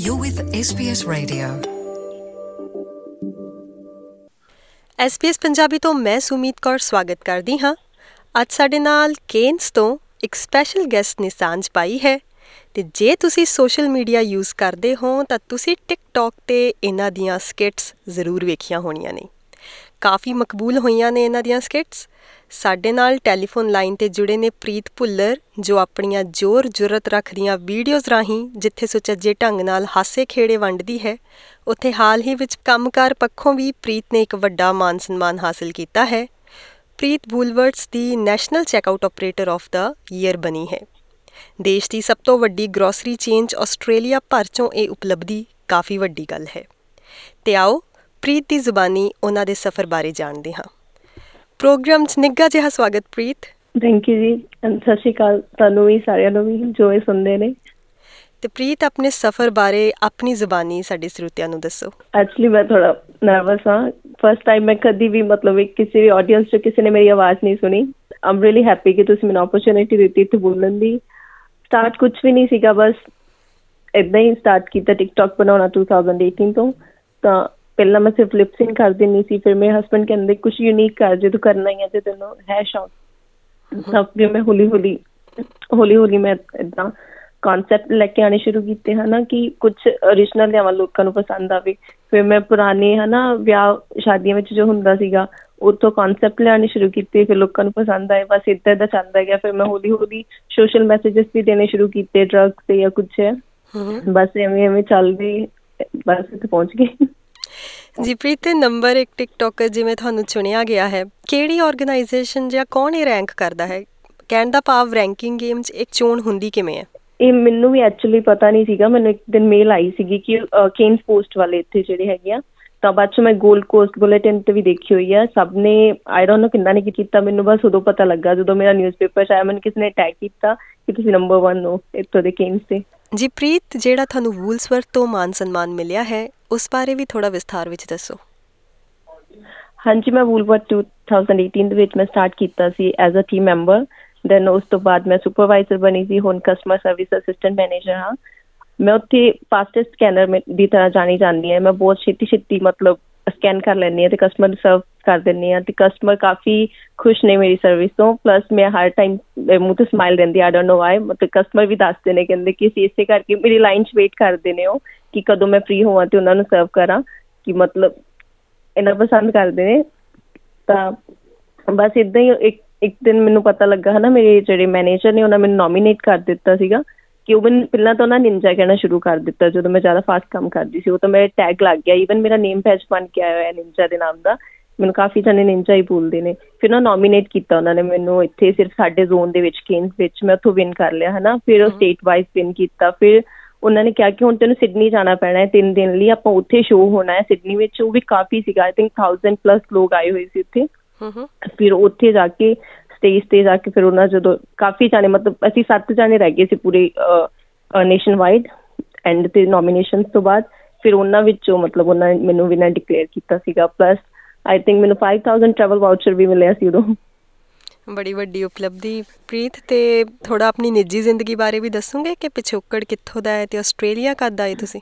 You're with SBS Radio. SBS Punjabi ਤੋਂ ਮੈਂ ਸੁਮੀਤ ਕੌਰ ਸਵਾਗਤ ਕਰਦੀ ਹਾਂ। ਅੱਜ ਸਾਡੇ ਨਾਲ ਕੇਨਸ ਤੋਂ ਇੱਕ ਸਪੈਸ਼ਲ ਗੈਸਟ ਨੇ ਸਾਂਝ ਪਾਈ ਹੈ ਅਤੇ ਜੇ ਤੁਸੀਂ ਸੋਸ਼ਲ ਮੀਡੀਆ ਯੂਜ਼ ਕਰਦੇ ਹੋ ਤਾਂ ਤੁਸੀਂ ਟਿਕਟੋਕ 'ਤੇ ਇਹਨਾਂ ਦੀਆਂ ਸਕਿਟਸ ਜ਼ਰੂਰ ਵੇਖੀਆਂ ਹੋਣੀਆਂ ਨੇ। ਕਾਫੀ ਮਕਬੂਲ ਹੋਈਆਂ ਨੇ ਇਹਨਾਂ ਦੀਆਂ ਸਕਿਟਸ। ਸਾਡੇ ਨਾਲ ਟੈਲੀਫੋਨ ਲਾਈਨ 'ਤੇ ਜੁੜੇ ਨੇ ਪ੍ਰੀਤ ਭੁੱਲਰ, ਜੋ ਆਪਣੀਆਂ ਜ਼ੋਰ ਜੁਰਤ ਰੱਖਦੀਆਂ ਵੀਡੀਓਜ਼ ਰਾਹੀਂ ਜਿੱਥੇ ਸੁਚੱਜੇ ਢੰਗ ਨਾਲ ਹਾਸੇ ਖੇੜੇ ਵੰਡਦੀ ਹੈ, ਉੱਥੇ ਹਾਲ ਹੀ ਵਿੱਚ ਕੰਮਕਾਰ ਪੱਖੋਂ ਵੀ ਪ੍ਰੀਤ ਨੇ ਇੱਕ ਵੱਡਾ ਮਾਨ ਸਨਮਾਨ ਹਾਸਿਲ ਕੀਤਾ ਹੈ। ਪ੍ਰੀਤ ਵੂਲਵਰਟਸ ਦੀ national checkout operator of the year ਬਣੀ ਹੈ। ਦੇਸ਼ ਦੀ ਸਭ ਤੋਂ ਵੱਡੀ ਗਰੋਸਰੀ ਚੇਨ 'ਚ ਆਸਟ੍ਰੇਲੀਆ ਭਰ 'ਚੋਂ ਇਹ ਉਪਲਬਧੀ ਕਾਫੀ ਵੱਡੀ ਗੱਲ ਹੈ। ਅਤੇ ਆਓ ਪ੍ਰੀਤ ਦੀ ਜ਼ੁਬਾਨੀ ਉਹਨਾਂ ਦੇ ਸਫ਼ਰ ਬਾਰੇ ਜਾਣਦੇ ਹਾਂ। ਪ੍ਰੋਗਰਾਮ 'ਚ ਨਿੱਘਾ ਜਿਹਾ ਸਵਾਗਤ ਪ੍ਰੀਤ। ਥੈਂਕ ਯੂ ਜੀ। ਸਤਿ ਸ਼੍ਰੀ ਅਕਾਲ ਤੁਹਾਨੂੰ ਵੀ, ਸਾਰਿਆਂ ਨੂੰ ਵੀ ਜੋ ਇਹ ਸੁਣਦੇ ਨੇ। ਅਤੇ ਪ੍ਰੀਤ ਆਪਣੇ ਸਫ਼ਰ ਬਾਰੇ ਆਪਣੀ ਜ਼ੁਬਾਨੀ ਸਾਡੇ ਸਰੋਤਿਆਂ ਨੂੰ ਦੱਸੋ। ਐਕਚੁਅਲੀ ਮੈਂ ਥੋੜ੍ਹਾ ਨਰਵਸ ਹਾਂ। ਫਸਟ ਟਾਈਮ ਮੈਂ ਕਦੀ ਵੀ ਕਿਸੇ ਵੀ ਆਡੀਅנਸ 'ਚ ਕਿਸੇ ਨੇ ਮੇਰੀ ਆਵਾਜ਼ ਨਹੀਂ ਸੁਣੀ। ਆਮ ਰੀਅਲੀ ਹੈਪੀ ਕਿ ਤੁਸੀਂ ਮੈਨੂੰ ਓਪਰਚੁਨਿਟੀ ਦਿੱਤੀ ਇੱਥੇ ਬੋਲਣ ਦੀ। ਸਟਾਰਟ ਕੁਛ ਵੀ ਨਹੀਂ ਸੀਗਾ, ਬਸ ਇੱਦਾਂ ਹੀ ਸਟਾਰਟ ਕੀਤਾ ਟਿਕਟੋਕ ਬਣਾਉਣਾ 2018 ਤੋਂ। ਤਾਂ ਪਹਿਲਾਂ ਮੈਂ ਸਿਰਫ ਲਿਪਸਿੰਗ ਕਰ ਦਿੰਦੀ ਸੀ, ਫਿਰ ਮੇਰੇ ਹਸਬੈਂਡ ਕਹਿੰਦੇ ਕੁਛ ਯੂਨੀਕ ਕਰ, ਜੇ ਤੂੰ ਕਰਨਾ ਹੀ ਹੈ ਤੇ ਤੈਨੂੰ ਹੈ ਸ਼ੌਕ। ਤਾਂ ਫਿਰ ਮੈਂ ਹੌਲੀ ਹੌਲੀ ਮੈਂ ਇੱਦਾਂ ਕੌਨਸੈਪਟ ਲੈ ਕੇ ਆਉਣੇ ਸ਼ੁਰੂ ਕੀਤੇ ਹੈ ਨਾ, ਕਿ ਕੁਛ ਓਰੀਜਨਲ ਲਿਆਵਾਂ, ਲੋਕਾਂ ਨੂੰ ਪਸੰਦ ਆਵੇ। ਫਿਰ ਮੈਂ ਪੁਰਾਣੇ ਹੈ ਨਾ ਵਿਆਹ ਸ਼ਾਦੀਆਂ ਵਿੱਚ ਜੋ ਹੁੰਦਾ ਸੀਗਾ ਉੱਥੋਂ ਕੌਨਸੈਪਟ ਲਿਆਉਣੇ ਸ਼ੁਰੂ ਕੀਤੇ, ਫਿਰ ਲੋਕਾਂ ਨੂੰ ਪਸੰਦ ਆਏ। ਬਸ ਇੱਦਾਂ ਇੱਦਾਂ ਚੱਲਦਾ ਗਿਆ। ਫਿਰ ਮੈਂ ਹੌਲੀ ਹੌਲੀ ਸੋਸ਼ਲ ਮੈਸੇਜਿਸ ਵੀ ਦੇਣੇ ਸ਼ੁਰੂ ਕੀਤੇ, ਡਰੱਗਸ 'ਤੇ ਜਾਂ ਕੁਛ ਹੈ। ਬਸ ਐਵੇਂ ਚੱਲਦੇ ਬਸ ਇੱਥੇ ਪਹੁੰਚ ਗਏ। ਜੀ ਪ੍ਰੀਤ, ਤੇ ਨੰਬਰ 1 ਟਿਕਟੋਕਰ ਜਿਵੇਂ ਤੁਹਾਨੂੰ ਚੁਣਿਆ ਗਿਆ ਹੈ, ਕਿਹੜੀ ਆਰਗੇਨਾਈਜੇਸ਼ਨ ਜਾਂ ਕੌਣ ਇਹ ਰੈਂਕ ਕਰਦਾ ਹੈ? ਕਹਿਣ ਦਾ ਭਾਵ ਰੈਂਕਿੰਗ ਗੇਮ 'ਚ ਇੱਕ ਚੋਣ ਹੁੰਦੀ ਕਿਵੇਂ ਹੈ? ਇਹ ਮੈਨੂੰ ਵੀ ਐਕਚੁਅਲੀ ਪਤਾ ਨਹੀਂ ਸੀਗਾ। ਮੈਨੂੰ ਇੱਕ ਦਿਨ ਮੇਲ ਆਈ ਸੀਗੀ ਕਿ ਕੇਨਸ ਪੋਸਟ ਵਾਲੇ ਇੱਥੇ ਜਿਹੜੇ ਹੈਗੇ ਆ, ਤਾਂ ਬਾਅਦ 'ਚ ਮੈਂ ਗੋਲਡ ਕੋਸਟ ਬੁਲੇਟਿਨ 'ਤੇ ਵੀ ਦੇਖੀ ਹੋਈ ਆ। ਸਭ ਨੇ ਆਈ ਡੋਂਟ ਨੋ ਕਿੰਨਾ ਨੇ ਕੀ ਕੀਤਾ, ਮੈਨੂੰ ਬਸ ਉਦੋਂ ਪਤਾ ਲੱਗਾ ਜਦੋਂ ਮੇਰਾ ਨਿਊਜ਼ਪੇਪਰ 'ਚ ਆਇਆ। ਮੈਨੂੰ ਕਿਸੇ ਨੇ ਟੈਗ ਕੀਤਾ ਕਿ ਤੁਸੀਂ ਨੰਬਰ 1 ਹੋ ਇੱਥੋਂ ਦੇ ਕੇਨਸ 'ਤੇ। ਜੀ ਪ੍ਰੀਤ, ਜਿਹੜਾ ਤੁਹਾਨੂੰ ਵੂਲਸਵਰਥ ਤੋਂ ਮਾਨ ਸਨਮਾਨ ਮਿਲਿਆ ਹੈ, ਉਸ ਬਾਰੇ ਵੀ ਥੋੜ੍ਹਾ ਵਿਸਥਾਰ ਵਿੱਚ ਦੱਸੋ। ਹਾਂਜੀ, ਮੈਂ ਵੂਲਵਰਥ 2018 ਦੇ ਵਿੱਚ ਮੈਂ ਸਟਾਰਟ ਕੀਤਾ ਸੀ as a team member. Then ਉਸ ਤੋਂ ਬਾਅਦ ਮੈਂ ਸੁਪਰਵਾਈਜ਼ਰ ਬਣੀ ਸੀ, ਹੁਣ ਕਸਟਮਰ ਸਰਵਿਸ ਅਸਿਸਟੈਂਟ ਮੈਨੇਜਰ ਹਾਂ। ਮੈਂ ਉੱਥੇ ਫਾਸਟੈਸਟ ਸਕੈਨਰ ਦੀ ਤਰ੍ਹਾਂ ਜਾਣੀ ਜਾਂਦੀ ਹਾਂ। ਮੈਂ ਬਹੁਤ ਛੇਤੀ ਮਤਲਬ ਸਕੈਨ ਕਰ ਲੈਂਦੀ ਹਾਂ ਅਤੇ ਕਸਟਮਰ ਨੂੰ ਸਰਵ ਕਰ ਦਿੰਦੀ ਹਾਂ, ਅਤੇ ਕਸਟਮਰ ਕਾਫੀ ਖੁਸ਼ ਨੇ ਮੇਰੀ ਸਰਵਿਸ ਤੋਂ। ਪਲੱਸ ਮੈਂ ਹਰ ਟਾਈਮ ਮੂੰਹ 'ਤੇ ਸਮਾਈਲ ਰਹਿੰਦੀ, ਆਈ ਡੋਂਟ ਨੋ ਵਾਈ। ਮਤਲਬ ਕਸਟਮਰ ਵੀ ਦੱਸਦੇ ਨੇ, ਕਹਿੰਦੇ ਕਿ ਅਸੀਂ ਇਸੇ ਕਰਕੇ ਮੇਰੀ ਲਾਈਨ 'ਚ ਵੇਟ ਕਰਦੇ ਨੇ ਉਹ, ਕਿ ਕਦੋਂ ਮੈਂ ਫਰੀ ਹੋਵਾਂ ਅਤੇ ਉਹਨਾਂ ਨੂੰ ਸਰਵ ਕਰਾਂ, ਕਿ ਮਤਲਬ ਇੰਨਾ ਪਸੰਦ ਕਰਦੇ ਨੇ। ਤਾਂ ਬਸ ਇੱਦਾਂ ਹੀ ਇੱਕ ਦਿਨ ਮੈਨੂੰ ਪਤਾ ਲੱਗਾ ਹੈ ਨਾ, ਮੇਰੇ ਜਿਹੜੇ ਮੈਨੇਜਰ ਨੇ ਉਹਨਾਂ ਮੈਨੂੰ ਨੋਮੀਨੇਟ ਕਰ ਦਿੱਤਾ ਸੀਗਾ ਕਿ ਉਹ ਮੈਨੂੰ ਪਹਿਲਾਂ ਤਾਂ ਉਹਨਾਂ ਨਿੰਜਾ ਕਹਿਣਾ ਸ਼ੁਰੂ ਕਰ ਦਿੱਤਾ ਜਦੋਂ ਮੈਂ ਜ਼ਿਆਦਾ ਫਾਸਟ ਕੰਮ ਕਰਦੀ ਸੀ। ਉਹ ਤਾਂ ਮੇਰੇ ਟੈਗ ਲੱਗ ਗਿਆ, ਈਵਨ ਮੇਰਾ ਨੇਮ ਪੈਚ ਬਣ ਕੇ ਆਇਆ ਹੋਇਆ ਨਿੰਜਾ ਦੇ ਨਾਮ ਦਾ। ਮੈਨੂੰ ਕਾਫੀ ਜਣੇ ਨਿੰਜਾ ਹੀ ਬੋਲਦੇ ਨੇ। ਫਿਰ ਉਹ ਨੋਮੀਨੇਟ ਕੀਤਾ ਉਹਨਾਂ ਨੇ ਮੈਨੂੰ ਇੱਥੇ, ਸਿਰਫ ਸਾਡੇ ਜ਼ੋਨ ਦੇ ਵਿੱਚ ਕੇਨਸ ਵਿੱਚ। ਮੈਂ ਉੱਥੋਂ ਵਿਨ ਕਰ ਲਿਆ ਹੈ ਨਾ। ਫਿਰ ਉਹ ਸਟੇਟ ਵਾਈਜ਼ ਵਿਨ ਕੀਤਾ। ਫਿਰ ਉਹਨਾਂ ਨੇ ਕਿਹਾ ਕਿ ਹੁਣ ਤੈਨੂੰ ਸਿਡਨੀ ਜਾਣਾ ਪੈਣਾ ਹੈ 3 ਦਿਨ ਲਈ, ਆਪਾਂ ਉੱਥੇ ਸ਼ੋਅ ਹੋਣਾ ਹੈ ਸਿਡਨੀ ਵਿੱਚ। ਉਹ ਵੀ ਕਾਫੀ ਸੀਗਾ, ਆਈ ਥਿੰਕ 1000+ ਲੋਕ ਆਏ ਹੋਏ ਸੀ ਉੱਥੇ। ਫਿਰ ਉੱਥੇ ਜਾ ਕੇ ਸਟੇਜ 'ਤੇ ਜਾ ਕੇ ਫਿਰ ਉਹਨਾਂ ਜਦੋਂ ਕਾਫੀ ਜਾਣੇ, ਮਤਲਬ ਅਸੀਂ 7 ਜਾਣੇ ਰਹਿ ਗਏ ਸੀ ਪੂਰੇ ਨੇਸ਼ਨ ਵਾਈਡ ਐਂਡ 'ਤੇ ਨੋਮੀਨੇਸ਼ਨ ਤੋਂ ਬਾਅਦ। ਫਿਰ ਉਹਨਾਂ ਵਿੱਚੋਂ ਮਤਲਬ ਉਹਨਾਂ ਨੇ ਮੈਨੂੰ ਵਿਨਰ ਡਿਕਲੇਅਰ ਕੀਤਾ ਸੀਗਾ। ਪਲੱਸ ਆਈ ਥਿੰਕ ਮੈਨੂੰ 5000 ਟਰੈਵਲ ਵਾਊਚਰ ਵੀ ਮਿਲਿਆ ਸੀ ਉਦੋਂ। ਬੜੀ ਵੱਡੀ ਉਪਲਬਧੀ ਪ੍ਰੀਤ। ਅਤੇ ਥੋੜ੍ਹਾ ਆਪਣੀ ਨਿੱਜੀ ਜ਼ਿੰਦਗੀ ਬਾਰੇ ਵੀ ਦੱਸੋਗੇ ਕਿ ਪਿਛੋਕੜ ਕਿੱਥੋਂ ਦਾ ਹੈ ਅਤੇ ਆਸਟ੍ਰੇਲੀਆ ਕਦ ਆਏ ਤੁਸੀਂ?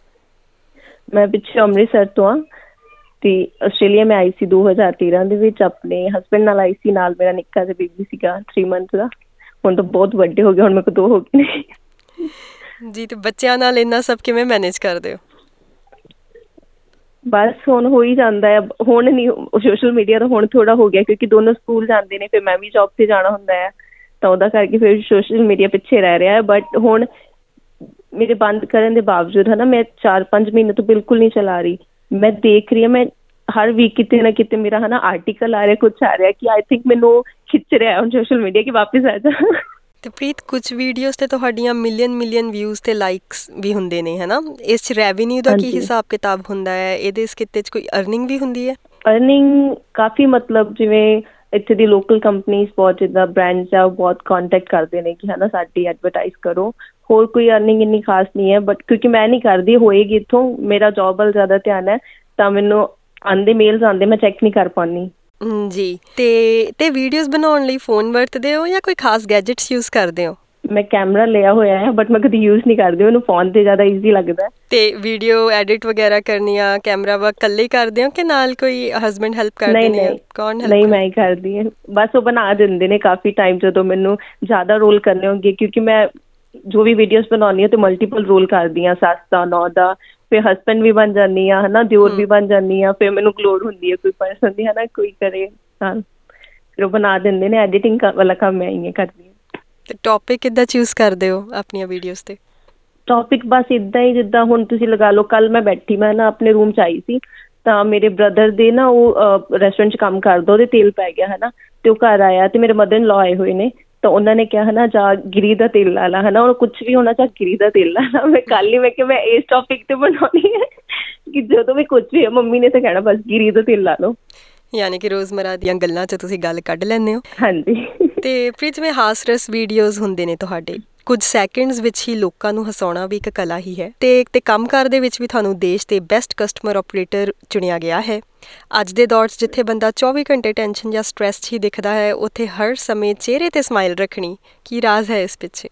ਮੈਂ ਪਿੱਛੇ ਅੰਮ੍ਰਿਤਸਰ ਤੋਂ ਹਾਂ ਅਤੇ ਆਸਟ੍ਰੇਲੀਆ ਮੈਂ ਆਈ ਸੀ 2013 ਦੇ ਵਿੱਚ। ਆਪਣੇ ਹਸਬੈਂਡ ਨਾਲ ਆਈ ਸੀ, ਨਾਲ ਮੇਰਾ ਨਿੱਕਾ ਜਿਹਾ ਬੇਬੀ ਸੀਗਾ 3 ਮੰਥ ਦਾ। ਹੁਣ ਤਾਂ ਬਹੁਤ ਵੱਡੇ ਹੋ ਗਏ, ਹੁਣ ਮੇਰੇ ਕੋਲ 2 ਹੋ ਗਏ ਨੇ। ਜੀ, ਅਤੇ ਬੱਚਿਆਂ ਨਾਲ ਇੰਨਾ ਸਭ ਕਿਵੇਂ ਮੈਨੇਜ ਕਰਦੇ ਹੋ? ਬਸ ਹੁਣ ਹੋ ਹੀ ਜਾਂਦਾ ਹੈ। ਹੁਣ ਨਹੀਂ, ਸੋਸ਼ਲ ਮੀਡੀਆ ਦਾ ਹੁਣ ਥੋੜ੍ਹਾ ਹੋ ਗਿਆ ਕਿਉਂਕਿ ਦੋਨੋਂ ਸਕੂਲ ਜਾਂਦੇ ਨੇ, ਫਿਰ ਮੈਂ ਵੀ ਜੋਬ 'ਤੇ ਜਾਣਾ ਹੁੰਦਾ ਹੈ, ਤਾਂ ਉਹਦਾ ਕਰਕੇ ਫਿਰ ਸੋਸ਼ਲ ਮੀਡੀਆ ਪਿੱਛੇ ਰਹਿ ਰਿਹਾ ਹੈ। ਬਟ ਹੁਣ ਮੇਰੇ ਬੰਦ ਕਰਨ ਦੇ ਬਾਵਜੂਦ ਹੈ ਨਾ, ਮੈਂ 4-5 ਮਹੀਨੇ ਤੋਂ ਬਿਲਕੁਲ ਨਹੀਂ ਚਲਾ ਰਹੀ। ਮੈਂ ਦੇਖ ਰਹੀ ਹਾਂ, ਮੈਂ ਹਰ ਵੀਕ ਕਿਤੇ ਨਾ ਕਿਤੇ ਮੇਰਾ ਹੈ ਨਾ ਆਰਟੀਕਲ ਆ ਰਿਹਾ, ਕੁਛ ਆ ਰਿਹਾ ਕਿ ਆਈ ਥਿੰਕ ਮੈਨੂੰ ਖਿੱਚ ਰਿਹਾ ਹੁਣ ਸੋਸ਼ਲ ਮੀਡੀਆ ਕਿ ਵਾਪਿਸ ਆ ਜਾ। ਅਤੇ ਪ੍ਰੀਤ, ਕੁਛ ਵੀਡੀਓਜ਼ 'ਤੇ ਤੁਹਾਡੀਆਂ ਮਿਲੀਅਨ ਵਿਊਜ਼ ਅਤੇ ਲਾਈਕਸ ਵੀ ਹੁੰਦੇ ਨੇ ਹੈ ਨਾ। ਇਸ 'ਚ ਰੈਵਨਿਊ ਦਾ ਕੀ ਹਿਸਾਬ ਕਿਤਾਬ ਹੁੰਦਾ ਹੈ? ਇਹਦੇ ਇਸ ਕਿੱਤੇ 'ਚ ਕੋਈ ਅਰਨਿੰਗ ਵੀ ਹੁੰਦੀ ਹੈ? ਅਰਨਿੰਗ ਕਾਫੀ, ਮਤਲਬ ਜਿਵੇਂ ਇੱਥੇ ਦੀ ਲੋਕਲ ਕੰਪਨੀਜ਼ ਬਹੁਤ, ਜਿੱਦਾਂ ਬ੍ਰੈਂਡਸ ਆ, ਉਹ ਬਹੁਤ ਕੋਂਟੈਕਟ ਕਰਦੇ ਨੇ ਕਿ ਹੈ ਨਾ ਸਾਡੀ ਐਡਵਰਟਾਈਜ਼ ਕਰੋ। ਹੋਰ ਕੋਈ ਅਰਨਿੰਗ ਇੰਨੀ ਖਾਸ ਨਹੀਂ ਹੈ। ਬਟ ਕਿਉਂਕਿ ਮੈਂ ਨਹੀਂ ਕਰਦੀ, ਹੋਏਗੀ ਇੱਥੋਂ, ਮੇਰਾ ਜੋਬ ਵੱਲ ਜ਼ਿਆਦਾ ਧਿਆਨ ਹੈ, ਤਾਂ ਮੈਨੂੰ ਆਉਂਦੇ ਮੇਲਸ ਆਉਂਦੇ, ਮੈਂ ਚੈੱਕ ਨਹੀਂ ਕਰ ਪਾਉਂਦੀ। ਜੀ, ਅਤੇ ਵੀਡੀਓਜ਼ ਬਣਾਉਣ ਲਈ ਫੋਨ ਵਰਤਦੇ ਹੋ ਜਾਂ ਕੋਈ ਖਾਸ ਗੈਜਟਸ ਯੂਜ਼ ਕਰਦੇ ਹੋ? ਮੈਂ ਕੈਮਰਾ ਲਿਆ ਹੋਇਆ ਹੈ ਬਟ ਮੈਂ ਕਦੀ ਯੂਜ਼ ਨਹੀਂ ਕਰਦੀ, ਮੈਨੂੰ ਫੋਨ ਤੇ ਜ਼ਿਆਦਾ ਈਜ਼ੀ ਲੱਗਦਾ। ਤੇ ਵੀਡੀਓ ਐਡਿਟ ਵਗੈਰਾ ਕਰਨੀ ਆ, ਕੈਮਰਾ ਵਰਕ ਇਕੱਲੇ ਹੀ ਕਰਦੇ ਹੋ ਕਿ ਨਾਲ ਕੋਈ ਹਸਬੈਂਡ ਹੈਲਪ ਕਰਦੇ ਨੇ? ਕੌਣ ਹੈਲਪ? ਨਹੀਂ, ਮੈਂ ਹੀ ਕਰਦੀ ਹਾਂ। ਬਸ ਉਹ ਬਣਾ ਦਿੰਦੇ ਨੇ ਕਾਫੀ ਟਾਈਮ ਜਦੋਂ ਮੈਨੂੰ ਜ਼ਿਆਦਾ ਰੋਲ ਕਰਨੇ ਹੋਣਗੇ, ਕਿਉਂਕਿ ਮੈਂ ਜੋ ਵੀ ਵੀਡੀਓਜ਼ ਬਣਾਉਂਦੀ ਹਾਂ ਤੇ ਮਲਟੀਪਲ ਰੋਲ ਕਰਦੀ ਹਾਂ, ਸੱਸ ਦਾ, ਨੌਂ ਦਾ, ਫਿਰ ਹਸਬੈਂਡ ਵੀ ਬਣ ਜਾਂਦੀ ਹਾਂ, ਹੈ ਨਾ, ਦਿਓਰ ਵੀ ਬਣ ਜਾਂਦੀ ਹਾਂ। ਫਿਰ ਮੈਨੂੰ ਲੋੜ ਹੁੰਦੀ ਹੈ ਕੋਈ ਪਰਸਨ ਦੀ, ਹੈ ਨਾ, ਕੋਈ ਕਰੇ ਨਾਲ, ਫਿਰ ਉਹ ਬਣਾ ਦਿੰਦੇ ਨੇ। ਐਡੀਟਿੰਗ ਵਾਲਾ ਕੰਮ ਮੈਂ ਹੀ ਕਰਦੀ ਹਾਂ। ਤੇ ਟੌਪਿਕ ਕਿੱਦਾਂ ਚੂਜ਼ ਕਰਦੇ ਹੋ ਆਪਣੀਆਂ ਵੀਡੀਓਜ਼ 'ਤੇ? ਟੌਪਿਕ ਬਸ ਇੱਦਾਂ ਹੀ, ਜਿੱਦਾਂ ਹੁਣ ਤੁਸੀਂ ਲਗਾ ਲਓ, ਕੱਲ੍ਹ ਮੈਂ ਬੈਠੀ, ਮੈਂ ਨਾ ਆਪਣੇ ਰੂਮ 'ਚ ਆਈ ਸੀ ਤਾਂ ਮੇਰੇ ਬ੍ਰਦਰ ਦੇ ਨਾ, ਉਹ ਰੈਸਟੋਰੈਂਟ 'ਚ ਕੰਮ ਕਰਦਾ, ਉਹਦੇ ਤੇਲ ਪੈ ਗਿਆ, ਹੈ ਨਾ, ਅਤੇ ਉਹ ਘਰ ਆਇਆ ਅਤੇ ਮੇਰੇ ਮਦਰ ਇਨ ਲੋ ਆਏ ਹੋਏ ਨੇ, ਤਾਂ ਉਹਨਾਂ ਨੇ ਕਿਹਾ, ਹੈ ਨਾ, ਜਾ ਗਿਰੀ ਦਾ ਤੇਲ ਲਾ ਲਾ, ਹੈ ਨਾ, ਉਹ ਕੁਛ ਵੀ ਹੋਣਾ, ਚਾਹ ਗਿਰੀ ਦਾ ਤੇਲ ਲਾ ਲਾ। ਮੈਂ ਕੱਲ੍ਹ ਹੀ ਮੈਂ ਕਿਹਾ ਮੈਂ ਇਸ ਟੌਪਿਕ 'ਤੇ ਬਣਾਉਣੀ ਹੈ ਕਿ ਜਦੋਂ ਵੀ ਕੁਛ ਵੀ ਹੈ ਮੰਮੀ ਨੇ ਤਾਂ ਕਹਿਣਾ ਬਸ ਗਿਰੀ ਦਾ ਤੇਲ ਲਾ ਲਓ। ਯਾਨੀ ਕਿ ਰੋਜ਼ਮਰਾ ਦੀਆਂ ਗੱਲਾਂ 'ਚ ਤੁਸੀਂ ਗੱਲ ਕੱਢ ਲੈਂਦੇ ਹੋ। ਹਾਂਜੀ। ਤੇ ਪ੍ਰੀਤ, ਜਿਵੇਂ ਹਾਸ ਰਸ ਵੀਡੀਓਜ਼ ਹੁੰਦੇ ਨੇ ਤੁਹਾਡੇ, ਕੁਝ ਸੈਕਿੰਡਸ ਵਿੱਚ ਹੀ ਲੋਕਾਂ ਨੂੰ ਹਸਾਉਣਾ ਵੀ ਇੱਕ ਕਲਾ ਹੀ ਹੈ। ਤੇ ਕੰਮਕਾਰ ਦੇ ਵਿੱਚ ਵੀ ਤੁਹਾਨੂੰ ਦੇਸ਼ ਦੇ ਬੈਸਟ ਕਸਟਮਰ ਆਪਰੇਟਰ ਚੁਣਿਆ ਗਿਆ ਹੈ। ਅੱਜ ਦੇ ਦੌਰ 'ਚ ਜਿੱਥੇ ਬੰਦਾ 24 ਘੰਟੇ ਟੈਨਸ਼ਨ ਜਾਂ ਸਟਰੈਸ 'ਚ ਹੀ ਦਿਖਦਾ ਹੈ, ਉੱਥੇ ਹਰ ਸਮੇਂ ਚਿਹਰੇ 'ਤੇ ਸਮਾਈਲ ਰੱਖਣੀ, ਕੀ ਰਾਜ਼ ਹੈ ਇਸ ਪਿੱਛੇ?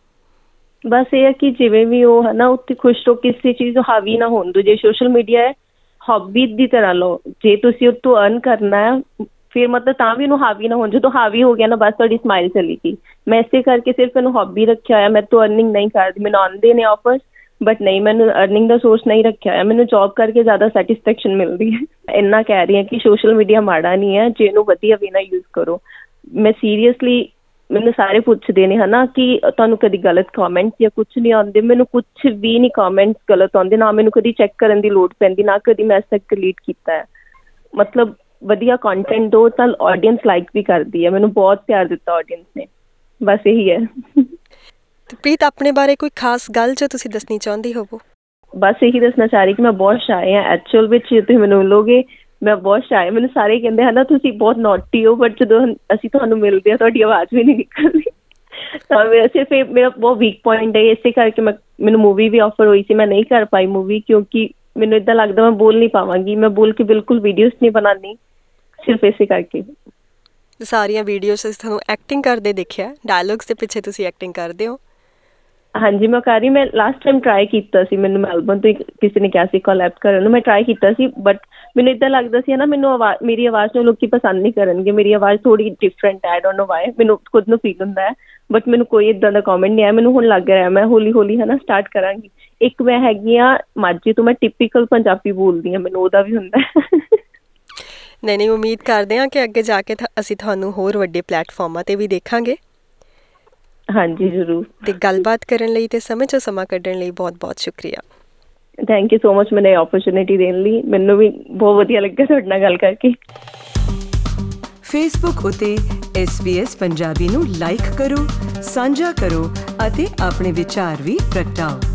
ਬਸ ਇਹ ਹੈ ਕਿ ਜਿਵੇਂ ਵੀ ਉਹ, ਹੈ ਨਾ, ਉੱਥੇ ਖੁਸ਼ ਰਹੋ, ਕਿਸੇ ਚੀਜ਼ ਤੋਂ ਹਾਵੀ ਨਾ ਹੋਣ ਦਿਓ। ਜੇ ਸੋਸ਼ਲ ਮੀਡੀਆ ਹੈ, ਹੌਬੀ ਦੀ ਤਰ੍ਹਾਂ ਲਓ। ਜੇ ਤੁਸੀਂ ਉਹ ਤੋਂ ਅਰਨ ਕਰਨਾ ਹੈ ਫਿਰ ਮਤਲਬ ਤਾਂ ਵੀ ਉਹਨੂੰ ਹਾਵੀ ਨਾ ਹੋਣ। ਜਦੋਂ ਹਾਵੀ ਹੋ ਗਿਆ ਨਾ, ਬਸ ਤੁਹਾਡੀ ਸਮਾਈਲ ਚਲੀ ਗਈ। ਮੈਂ ਇਸੇ ਕਰਕੇ ਸਿਰਫ ਇਹਨੂੰ ਹੌਬੀ ਰੱਖਿਆ ਹੋਇਆ। ਮੈਂ ਤੋਂ ਅਰਨਿੰਗ ਨਹੀਂ ਕਰਦੀ। ਮੈਨੂੰ ਆਉਂਦੇ ਨੇ ਆਫਰਸ, ਬਟ ਨਹੀਂ, ਮੈਨੂੰ ਅਰਨਿੰਗ ਦਾ ਸੋਰਸ ਨਹੀਂ ਰੱਖਿਆ ਹੋਇਆ। ਮੈਨੂੰ ਜੋਬ ਕਰਕੇ ਜ਼ਿਆਦਾ ਸੈਟਿਸਫੈਕਸ਼ਨ ਮਿਲਦੀ ਹੈ। ਇੰਨਾ ਕਹਿ ਰਹੀ ਹਾਂ ਕਿ ਸੋਸ਼ਲ ਮੀਡੀਆ ਮਾੜਾ ਨਹੀਂ ਹੈ ਜੇ ਇਹਨੂੰ ਵਧੀਆ ਵੀ ਨਾ ਯੂਜ਼ ਕਰੋ। ਮੈਂ ਸੀਰੀਅਸਲੀ, ਮੈਨੂੰ ਸਾਰੇ ਪੁੱਛਦੇ ਨੇ, ਹੈ ਨਾ, ਕਿ ਤੁਹਾਨੂੰ ਕਦੀ ਗਲਤ ਕਮੈਂਟਸ ਜਾਂ ਕੁਛ ਨਹੀਂ ਆਉਂਦੇ? ਮੈਨੂੰ ਕੁਛ ਵੀ ਨਹੀਂ ਕਮੈਂਟਸ ਗਲਤ ਆਉਂਦੇ, ਨਾ ਮੈਨੂੰ ਕਦੀ ਚੈੱਕ ਕਰਨ ਦੀ ਲੋੜ ਪੈਂਦੀ, ਨਾ ਕਦੀ ਮੈਂ ਅੱਜ ਤੱਕ ਡਿਲੀਟ ਕੀਤਾ ਹੈ। ਮਤਲਬ ਵਧੀਆ ਕੰਟੈਂਟ ਦਿਓ ਤਾਂ ਆਡੀਅੰਸ ਲਾਈਕ ਵੀ ਕਰਦੀ ਹੈ। ਮੈਨੂੰ ਬਹੁਤ ਪਿਆਰ ਦਿੱਤਾ ਆਡੀਅੰਸ ਨੇ, ਬਸ ਇਹੀ ਹੈ। ਤੇ ਪ੍ਰੀਤ, ਆਪਣੇ ਬਾਰੇ ਕੋਈ ਖਾਸ ਗੱਲ ਜੋ ਤੁਸੀਂ ਦੱਸਣੀ ਚਾਹੁੰਦੀ ਹੋਵੋ? ਬਸ ਇਹੀ ਦੱਸਣਾ ਚਾਹ ਰਹੀ ਕਿ ਮੈਂ ਬਹੁਤ ਸ਼ਾਏ ਹਾਂ ਐਕਚੁਅਲ ਵਿੱਚ। ਤੁਸੀਂ ਮੈਨੂੰ ਮਿਲੋਗੇ, ਮੈਂ ਬਹੁਤ ਸ਼ਾਏ। ਮੈਨੂੰ ਸਾਰੇ ਕਹਿੰਦੇ, ਹੈ ਨਾ, ਤੁਸੀਂ ਬਹੁਤ ਨੋਟੀ ਹੋ, ਬਟ ਜਦੋਂ ਅਸੀਂ ਤੁਹਾਨੂੰ ਮਿਲਦੇ ਹਾਂ ਤੁਹਾਡੀ ਆਵਾਜ਼ ਵੀ ਨਹੀਂ ਨਿਕਲਦੀ। ਤਾਂ ਸਿਰਫ ਇਹ ਮੇਰਾ ਬਹੁਤ ਵੀਕ ਪੁਆਇੰਟ ਹੈ। ਇਸੇ ਕਰਕੇ ਮੈਨੂੰ ਮੂਵੀ ਵੀ ਆਫਰ ਹੋਈ ਸੀ, ਮੈਂ ਨਹੀਂ ਕਰ ਪਾਈ ਮੂਵੀ, ਕਿਉਂਕਿ ਮੈਨੂੰ ਇੱਦਾਂ ਲੱਗਦਾ ਮੈਂ ਬੋਲ ਨਹੀਂ ਪਾਵਾਂਗੀ। ਮੈਂ ਬੋਲ ਕੇ ਬਿਲਕੁਲ ਵੀਡੀਓਜ਼ ਨਹੀਂ ਬਣਾਉਂਦੀ, ਸਿਰਫ ਇਸੇ ਕਰਕੇ। ਸਾਰੀਆਂ ਵੀਡੀਓਜ਼ ਅਸੀਂ ਤੁਹਾਨੂੰ ਐਕਟਿੰਗ ਕਰਦੇ ਦੇਖਿਆ, ਡਾਇਲੋਗਸ ਦੇ ਪਿੱਛੇ ਤੁਸੀਂ ਐਕਟਿੰਗ ਕਰਦੇ ਹੋ? ਹਾਂਜੀ, ਮੈਂ ਕਰ ਰਹੀ। ਮੈਂ ਲਾਸਟ ਟਾਈਮ ਟਰਾਈ ਕੀਤਾ ਸੀ, ਮੈਨੂੰ ਮੈਲਬਰਨ ਤੋਂ ਕਿਸੇ ਨੇ ਕਿਹਾ ਸੀ ਕੋਲੈਬ ਕਰਨ ਨੂੰ, ਮੈਂ ਟਰਾਈ ਕੀਤਾ ਸੀ, ਬਟ ਮੈਨੂੰ ਇੱਦਾਂ ਲੱਗਦਾ ਸੀ, ਹੈ ਨਾ, ਮੈਨੂੰ ਮੇਰੀ ਆਵਾਜ਼ ਨੂੰ ਲੋਕੀ ਪਸੰਦ ਨਹੀਂ ਕਰਨਗੇ। ਮੇਰੀ ਆਵਾਜ਼ ਥੋੜ੍ਹੀ ਡਿਫਰੈਂਟ ਹੈ, ਆਈ ਡੋਂਟ ਨੋ ਵਾਈ, ਮੈਨੂੰ ਖੁਦ ਨੂੰ ਫੀਲ ਹੁੰਦਾ ਹੈ, ਬਟ ਮੈਨੂੰ ਕੋਈ ਇੱਦਾਂ ਦਾ ਕਮੈਂਟ ਨਹੀਂ ਆਇਆ। ਮੈਨੂੰ ਹੁਣ ਲੱਗ ਰਿਹਾ ਮੈਂ ਹੌਲੀ ਹੌਲੀ, ਹੈ ਨਾ, ਸਟਾਰਟ ਕਰਾਂਗੀ। ਇੱਕ ਮੈਂ ਹੈਗੀ ਹਾਂ ਮਾਝੇ ਤੋਂ, ਮੈਂ ਟਿਪੀਕਲ ਪੰਜਾਬੀ ਬੋਲਦੀ ਹਾਂ, ਮੈਨੂੰ ਉਹਦਾ ਵੀ ਹੁੰਦਾ। ਨਹੀਂ, ਉਮੀਦ ਕਰਦੇ ਹਾਂ ਕਿ ਅੱਗੇ ਜਾ ਕੇ ਅਸੀਂ ਤੁਹਾਨੂੰ ਹੋਰ ਵੱਡੇ ਪਲੇਟਫਾਰਮਾਂ 'ਤੇ ਵੀ ਦੇਖਾਂਗੇ। ਹਾਂਜੀ, ਜ਼ਰੂਰ। ਤੇ ਗੱਲਬਾਤ ਕਰਨ ਲਈ ਤੇ ਸਮੇਂ 'ਚੋਂ ਸਮਾਂ ਕੱਢਣ ਲਈ ਬਹੁਤ ਬਹੁਤ ਸ਼ੁਕਰੀਆ। ਥੈਂਕ ਯੂ ਸੋ ਮਚ ਮੈਨੂੰ ਇਹ ਓਪਰਚੁਨਿਟੀ ਦੇਣ ਲਈ। ਮੈਨੂੰ ਵੀ ਬਹੁਤ ਵਧੀਆ ਲੱਗਿਆ ਤੁਹਾਡੇ ਨਾਲ ਗੱਲ ਕਰਕੇ। ਫੇਸਬੁੱਕ ਉਤੇ SBS ਪੰਜਾਬੀ ਨੂੰ ਲਾਈਕ ਕਰੋ, ਸਾਂਝਾ ਕਰੋ ਅਤੇ ਆਪਣੇ ਵਿਚਾਰ ਵੀ ਪ੍ਰਗਟਾਓ।